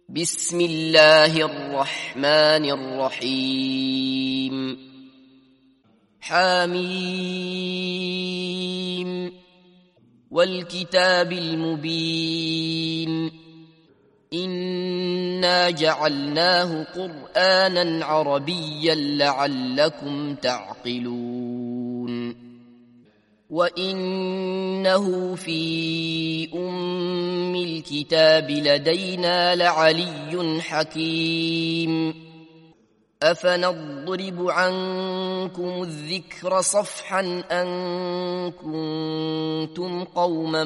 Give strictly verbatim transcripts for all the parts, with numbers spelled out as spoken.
بسم الله الرحمن الرحيم حميم والكتاب المبين إنا جعلناه قرآنا عربيا لعلكم تعقلون وإنه في أم الكتاب لدينا لعلي حكيم أفنضرب عنكم الذكر صفحا أن كنتم قوما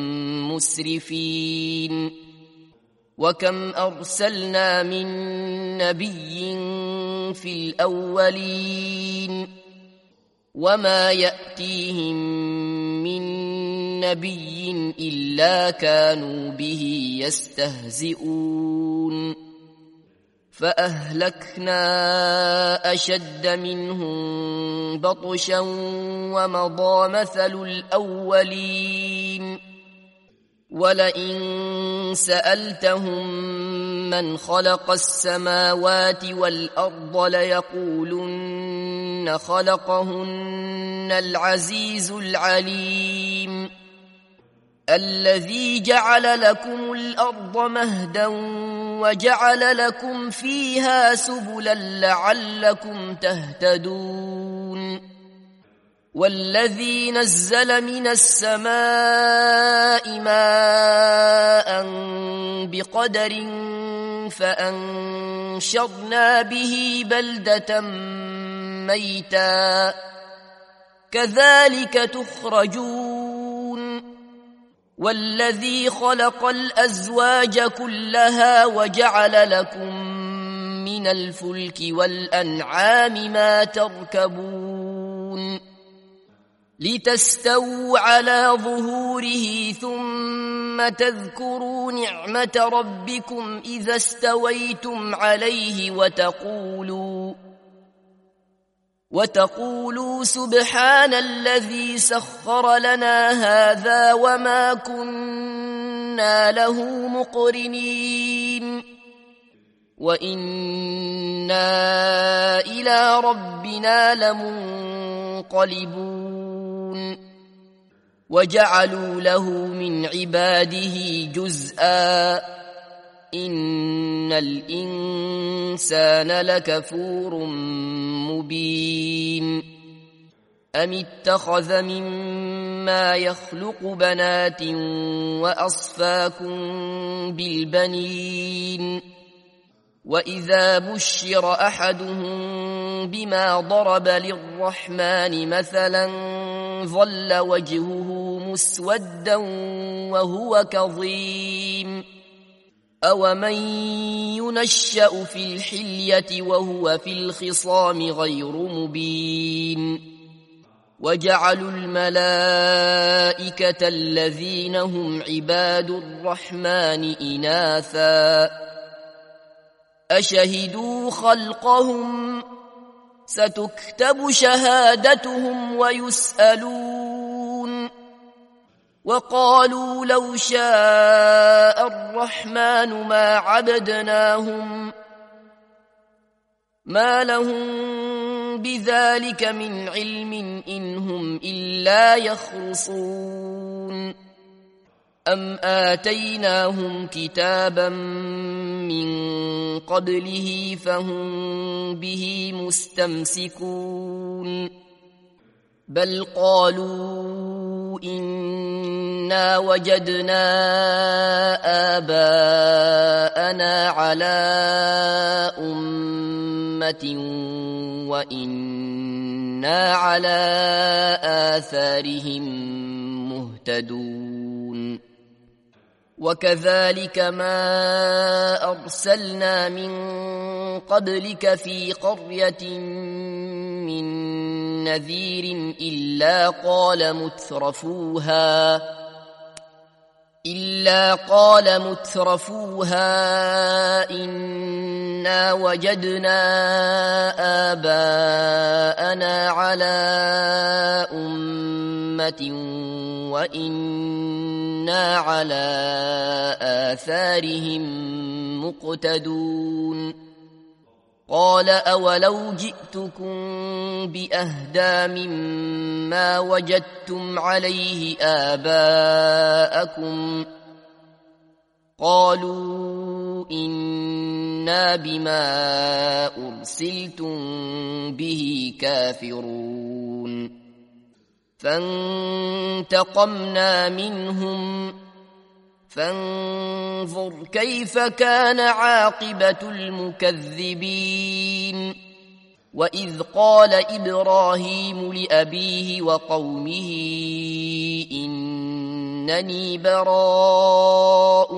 مسرفين وكم أرسلنا من نبي في الأولين وما يأتيهم من نبي إلا كانوا به يستهزئون فأهلكنا أشد منهم بطشا ومضى مثل الأولين ولئن سألتهم من خلق السماوات والأرض ليقولن خلقهن العزيز العليم الذي جعل لكم الأرض مهدا وجعل لكم فيها سبلا لعلكم تهتدون والذي نزل من السماء ماء بقدر فأنشرنا به بلدة ميتا كذلك تخرجون والذي خلق الأزواج كلها وجعل لكم من الفلك والأنعام ما تركبون لتستووا على ظهوره ثم تذكروا نعمة ربكم إذا استويتم عليه وتقولوا وتقولوا سبحان الذي سخر لنا هذا وما كنا له مقرنين وإنا إلى ربنا لمنقلبون وجعلوا له من عباده جزءا إن الإنسان لكفور مبين أم اتخذ مما يخلق بنات وأصفاكم بالبنين وإذا بشر أحدهم بما ضرب للرحمن مثلا ظل وجهه مسودا وهو كظيم أومن ينشأ في الحلية وهو في الخصام غير مبين وجعلوا الملائكة الذين هم عباد الرحمن إناثا أشهدوا خلقهم ستكتب شهادتهم ويسألون وقالوا لو شاء الرحمن ما عبدناهم ما لهم بذلك من علم إن هم إلا يخرصون أم آتيناهم كتابا من قبله فهم به مستمسكون بل قالوا إنا وجدنا آباءنا على أمة وإنا على آثارهم مهتدون وكذلك ما أرسلنا من قبلك في قرية من نذير إلا قال مترفوها إلا قال مترفوها إنا وجدنا آباءنا على أمة وإنا على آثارهم مقتدون قال أولو جئتكم بأهدى مما وجدتم عليه آباءكم قالوا إنا بما أرسلتم به كافرون فانتقمنا منهم فانظر كيف كان عاقبة المكذبين وإذ قال إبراهيم لأبيه وقومه إنني براء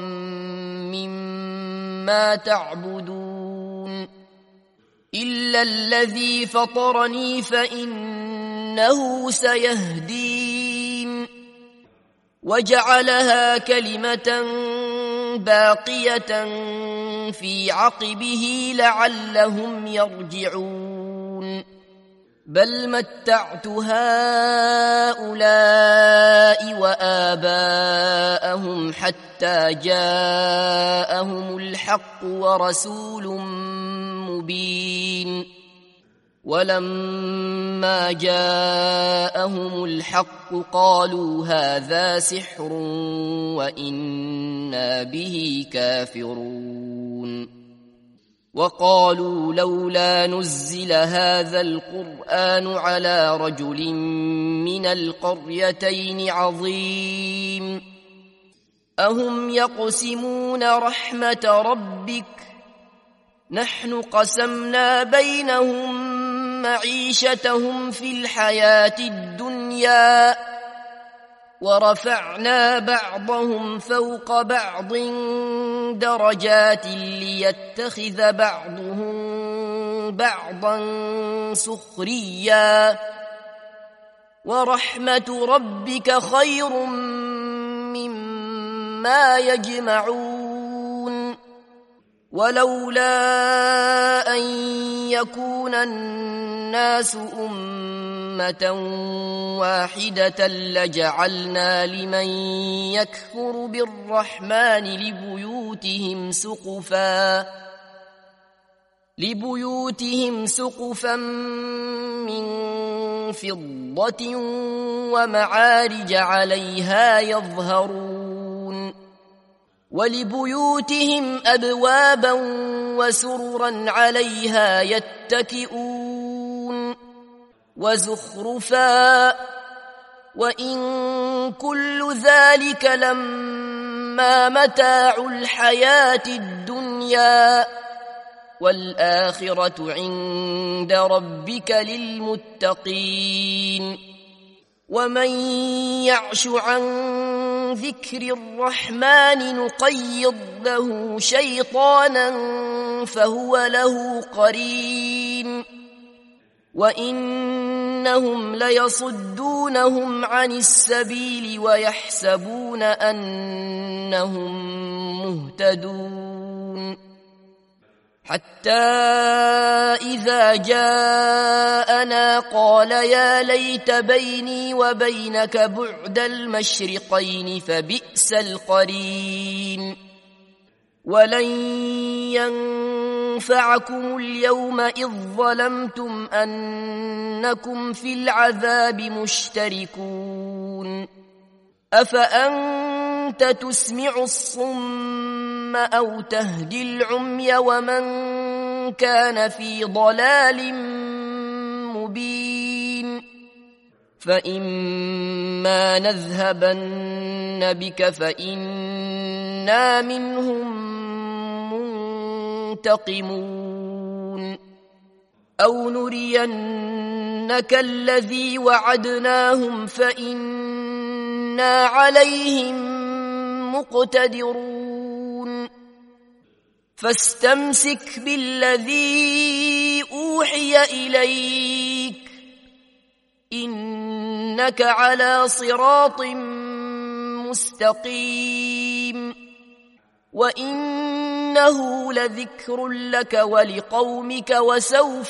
مما تعبدون إلا الذي فطرني فإنه سيهدين وجعلها كلمة باقية في عقبه لعلهم يرجعون بل متعت هؤلاء وآباءهم حتى جاءهم الحق ورسول مبين ولما جاءهم الحق قالوا هذا سحر وإنا به كافرون وقالوا لولا نزل هذا القرآن على رجل من القريتين عظيم أهم يقسمون رحمة ربك نحن قسمنا بينهم معيشتهم في الحياة الدنيا ورفعنا بعضهم فوق بعض درجات ليتخذ بعضهم بعضا سخريا ورحمة ربك خير مما يجمعون ولولا أن يكون الناس أمة واحدة لجعلنا لمن يكفر بالرحمن لبيوتهم سقفا لبيوتهم سقفا من فضة ومعارج عليها يظهرون ولبيوتهم أبوابا وسررا عليها يتكئون وزخرفا وإن كل ذلك لما متاع الحياة الدنيا والآخرة عند ربك للمتقين ومن يعش عن ذكر الرحمن نقيض له شيطانا فهو له قرين وإنهم ليصدونهم عن السبيل ويحسبون أنهم مهتدون حتى إذا جاءنا قال يا ليت بيني وبينك بعد المشرقين فبئس القرين ولن ينفعكم اليوم إذ ظلمتم أنكم في العذاب مشتركون أفأنت تسمع الصم أو تهدي العمي ومن كان في ضلال مبين فإما نذهبن بك فإنا منهم منتقمون أو نرينك الذي وعدناهم فإنا عليهم مقتدرون فاستمسك بالذي أوحي إليك إنك على صراط مستقيم وإنه لذكر لك ولقومك وسوف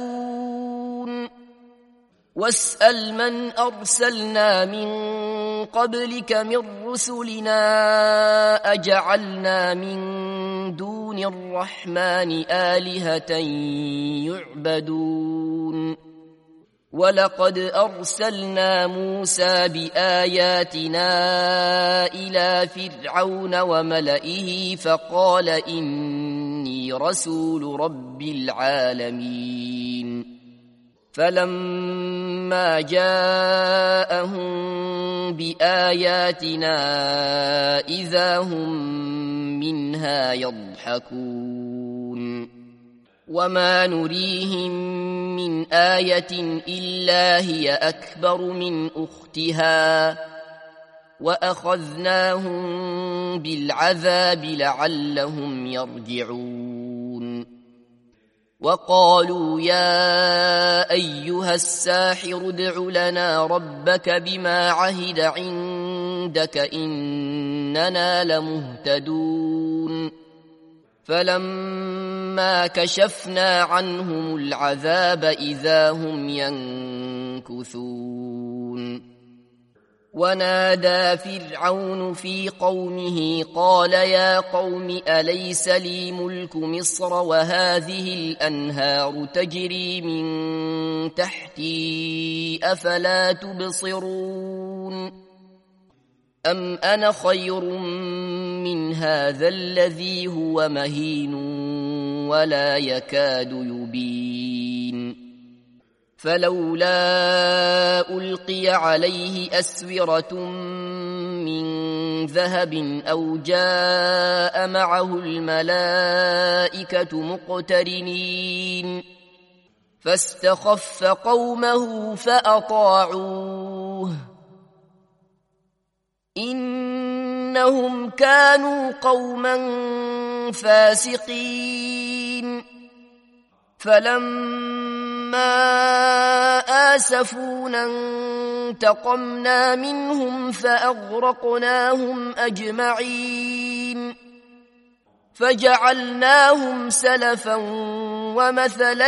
تسألون واسأل من أرسلنا من قبلك من رسلنا أجعلنا من دون الرحمن آلهة يعبدون ولقد أرسلنا موسى بآياتنا إلى فرعون وملئه فقال إني رسول رب العالمين فلما جاءهم بآياتنا إذا هم منها يضحكون وما نريهم من آية إلا هي أكبر من أختها وأخذناهم بالعذاب لعلهم يرجعون وقالوا يا أيها الساحر ادع لنا ربك بما عهد عندك إننا لمهتدون فلما كشفنا عنهم العذاب إذا هم ينكثون ونادى فرعون في قومه قال يا قوم أليس لي ملك مصر وهذه الأنهار تجري من تحتي أفلا تبصرون أم أنا خير من هذا الذي هو مهين ولا يكاد يبين فلولا ألقي عليه أسورة من ذهب أو جاء معه الملائكة مقترنين فاستخف قومه فأطاعوه إنهم كانوا قوما فاسقين فلما آسفونا انتقمنا منهم فأغرقناهم أجمعين فجعلناهم سلفا ومثلا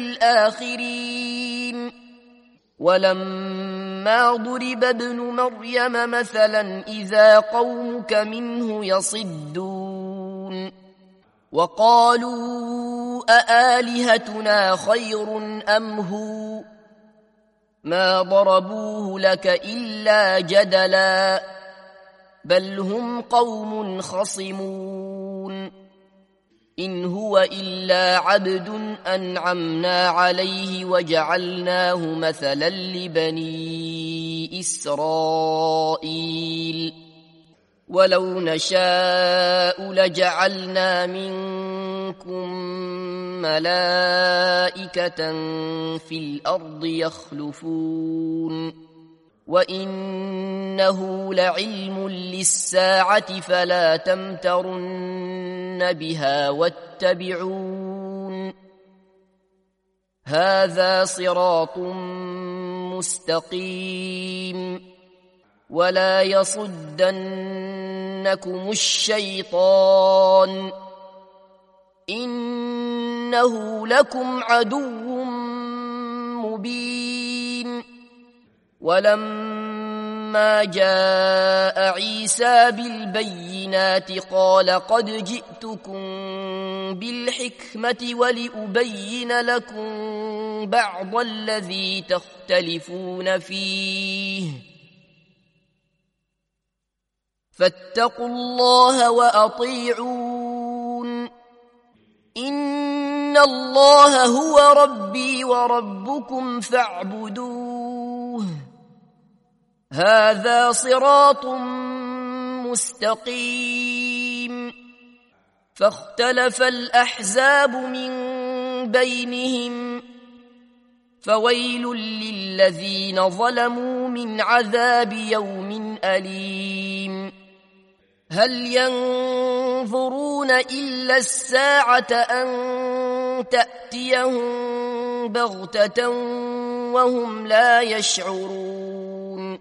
للآخرين ولما ضرب ابن مريم مثلا إذا قومك منه يصدون وقالوا أآلهتنا خير أم هو ما ضربوه لك إلا جدلا بل هم قوم خصمون إن هو إلا عبد أنعمنا عليه وجعلناه مثلا لبني إسرائيل ولو نشاء لجعلنا منكم ملائكة في الأرض يخلفون وإنه لعلم للساعة فلا تمترن بها واتبعون هذا صراط مستقيم ولا يصدنكم الشيطان إنه لكم عدو مبين ولما جاء عيسى بالبينات قال قد جئتكم بالحكمة ولأبين لكم بعض الذي تختلفون فيه فاتقوا الله وأطيعون إن الله هو ربي وربكم فاعبدوه هذا صراط مستقيم فاختلف الأحزاب من بينهم فويل للذين ظلموا من عذاب يوم أليم هل ينظرون إلا الساعة أن تأتيهم بغتة وهم لا يشعرون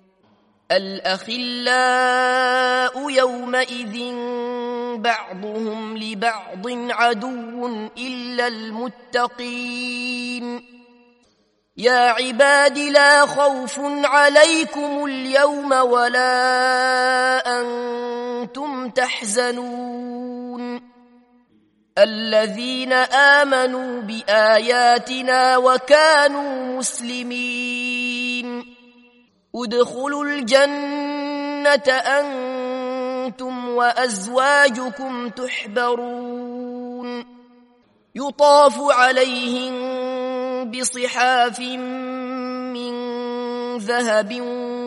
الأخلاء يومئذ بعضهم لبعض عدو إلا المتقين يا عباد لا خوف عليكم اليوم ولا أنتم تحزنون الذين آمنوا بآياتنا وكانوا مسلمين ادخلوا الجنة أنتم وأزواجكم تحبرون يطاف عليهم بصحاف من ذهب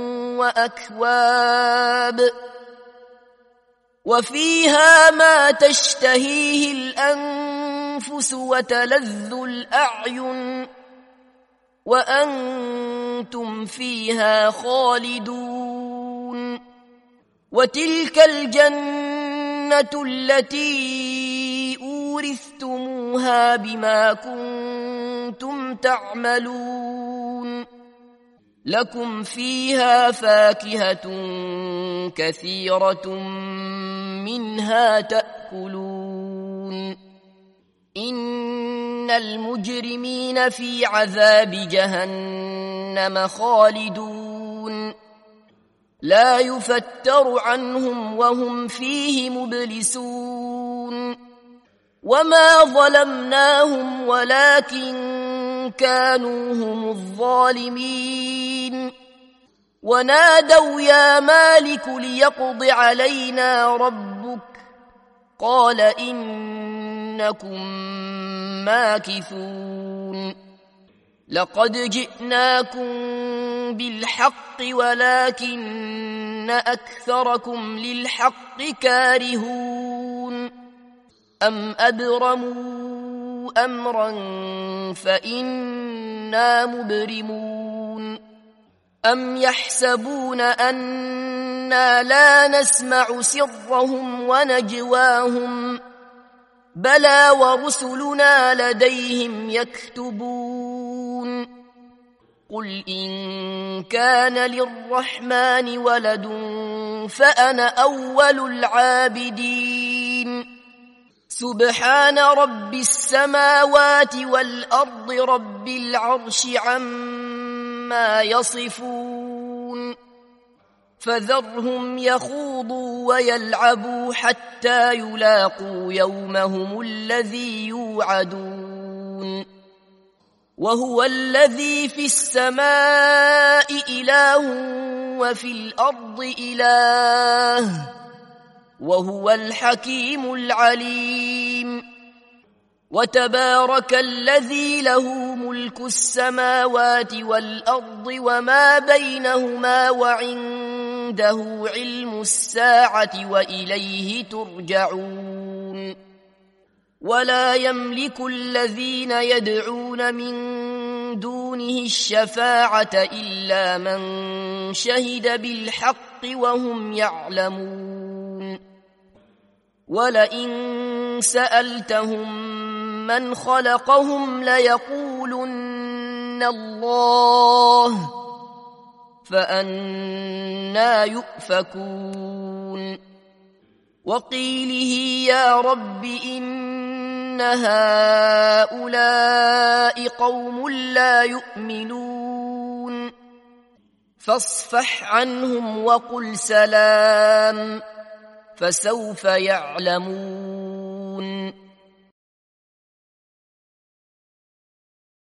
وأكواب وفيها ما تشتهيه الأنفس وتلذ الأعين وأنتم فيها خالدون وتلك الجنة التي أورثتموها بما كنتم تعملون لكم فيها فاكهة كثيرة منها تأكلون إن المجرمين في عذاب جهنم خالدون لا يفتر عنهم وهم فيه مبلسون وما ظلمناهم ولكن كانوا هم الظالمين ونادوا يا مالك ليقض علينا ربك قال إنكم ماكثون لقد جئناكم بالحق ولكن أكثركم للحق كارهون أم أبرموا أمرا فإنا مبرمون أم يحسبون أنا لا نسمع سرهم ونجواهم بلى ورسلنا لديهم يكتبون قل إن كان للرحمن ولد فأنا أول العابدين سبحان رب السماوات والأرض رب العرش عما يصفون فذرهم يخوضوا ويلعبوا حتى يلاقوا يومهم الذي يوعدون وهو الذي في السماء إله وفي الأرض إله وهو الحكيم العليم وتبارك الذي له ملك السماوات والأرض وما بينهما وعنده علم الساعة وإليه ترجعون ولا يملك الذين يدعون من دونه الشفاعة إلا من شهد بالحق وهم يعلمون ولئن سألتهم من خلقهم ليقولن الله فأنى يؤفكون وقيله يا رب إن هؤلاء قوم لا يؤمنون فاصفح عنهم وقل سلام فسوف يعلمون